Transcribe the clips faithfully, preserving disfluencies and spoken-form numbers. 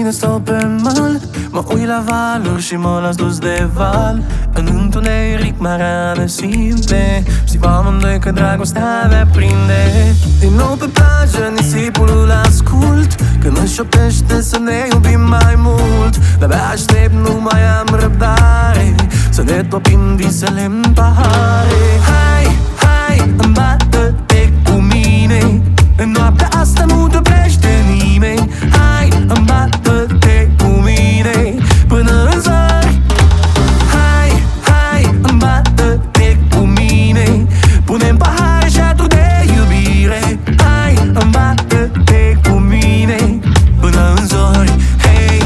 tine stau pe mal, mă uit la valuri și mă las dus de val. În întuneric marane simple, știm amândoi că dragostea avea prinde. Din nou pe plajă nisipul îl ascult, când își șoptește să ne iubim mai mult. De-abia aștept, nu mai am răbdare, să ne topim visele în pahare. Hai, hai, îmbată-te cu mine, în noaptea asta nu te oprește nimeni. Hai, îmbată-te cu mine până în zori. Hai, hai, îmbată-te cu mine, punem pahare și aturi de iubire. Hai, îmbată-te cu mine până în zori. Hei,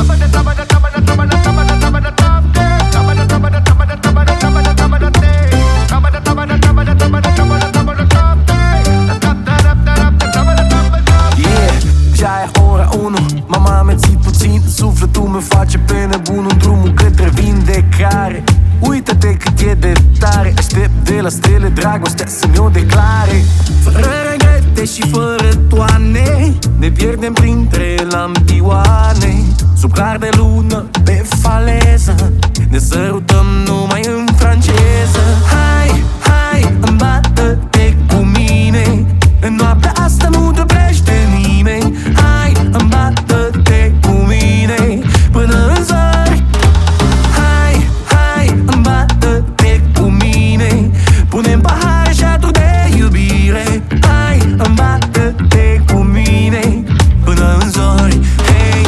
m-am amețit puțin, sufletul meu face pe nebun în drumul către vindecare. Uită-te cât e de tare, aștept de la stele dragostea să mi-o declare. Fără regrete și fără toane, ne pierdem printre lampioane. Sub clar de lună, pe faleză, ne sărutăm numai în franceză. Hai, hai, îmbată-te cu mine, în noaptea asta nu te oprește nimeni. Hai, îmbată-te cu mine până în zori. Hai, hai, îmbată-te cu mine, punem pahare și aturi de iubire. Hai, îmbată-te cu mine până în zori. Hei,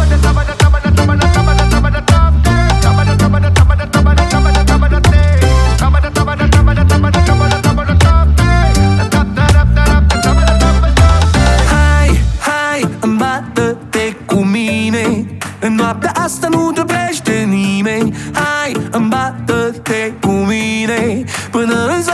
îmbată-te cu mine, în noaptea asta nu te oprește nimeni. Hai, îmbată-te cu mine până în